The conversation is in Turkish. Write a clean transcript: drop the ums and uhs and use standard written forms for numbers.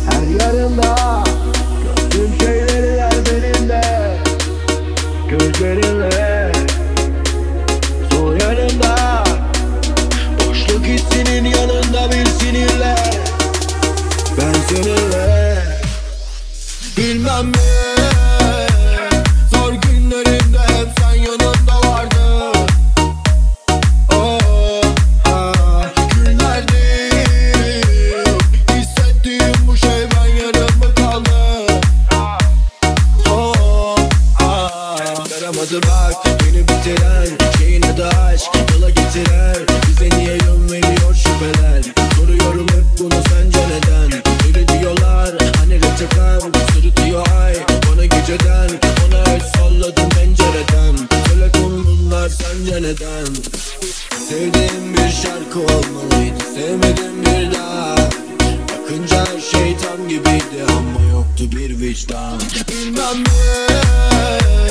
Her yarında gördüğüm şeyler benimle, gözlerinle sol yanımda. Boşluk hissinin yanında bir sinirle, ben seninle. Bilmem ne, zor günlerimde hep sen yanımda vardın. Oh, ah, günlerdir hissettiğim bu şey ben yarım kaldı. Oh, ah, yaramadı bak beni bitiren şeyin adı aşk, yola getiren bize niye yön veriyor şüpheler. Soruyorum hep bunu, sence neden? Öyle diyorlar hani reçetem sırıtıyor ay bana geceden. Ona el salladım pencereden, söyle bunlar sence neden? Sevdiğim bir şarkı olmalıydı, sevmedim bir daha. Bakınca her şey tam gibiydi ama yoktu bir vicdan. Bilmem ne,